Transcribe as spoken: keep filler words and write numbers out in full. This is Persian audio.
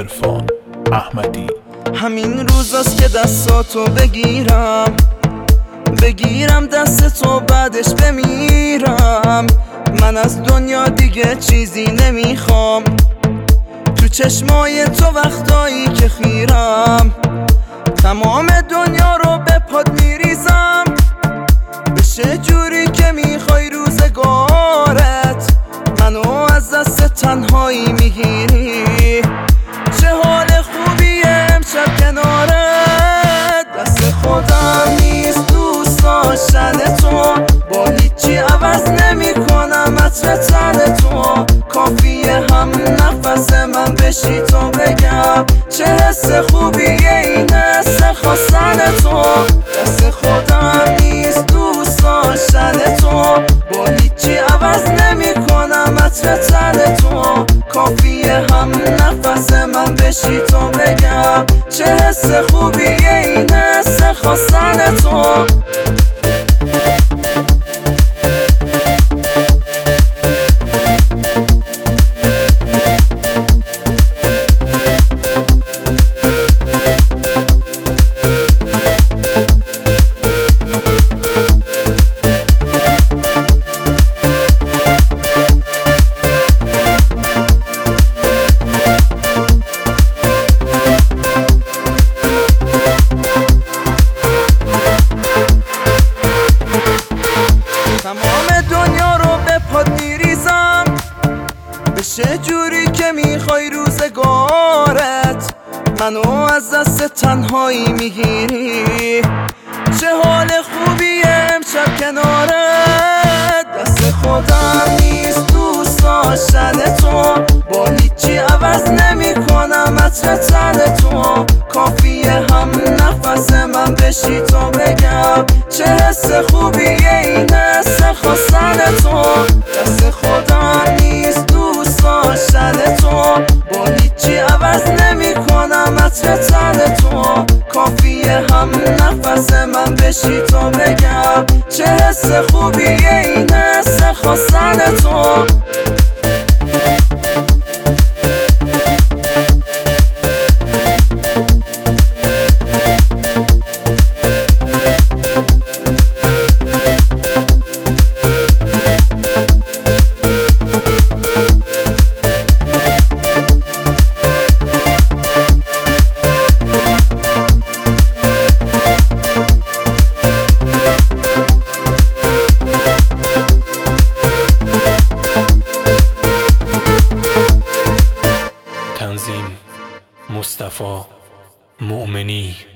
عرفان احمدی. همین روزاست که دستاتو بگیرم بگیرم دست تو بعدش بمیرم. من از دنیا دیگه چیزی نمیخوام، تو چشمای تو وقتایی که خیرم تمام دنیا رو به پاد میریزم. بشه جوری که میخوای روزگارت منو از دست تنهایی میگیری. چه حال خوبیه امشب کنارت، دست خودم نیست دوست داشتن تو، با هیچی عوض نمی کنم عطر تن تو. کافیه هم نفس من بشی تو بگم چه حس خوبیه این حس خواستن تو. دست خودم نیست دوست داشتن تو، با هیچی عوض نمی کنم عطر تن تو. کافیه هم نفس من بشی تو بگم چه حس خوبیه این حس خواستن تو. تمام دنیا رو به پاد میریزم، بشه جوری که میخوای روزگارت منو از دست تنهایی میگیری. چه حال خوبیه امشب کنارت، دست خودم نیست دوست داشتن تو، با هیچی عوض نمی کنم عطر تن تو. کافیه هم نفس من بشی تو بگم چه حس خوبیه این حس خواستن تو. دست خودم نیست دوست داشتن تو، با هیچی عوض نمی کنم عطر تن تو. کافیه هم نفس من بشی تو بگم چه حس خوبیه این حس خواستن تو. تنظیم مصطفی مؤمنی.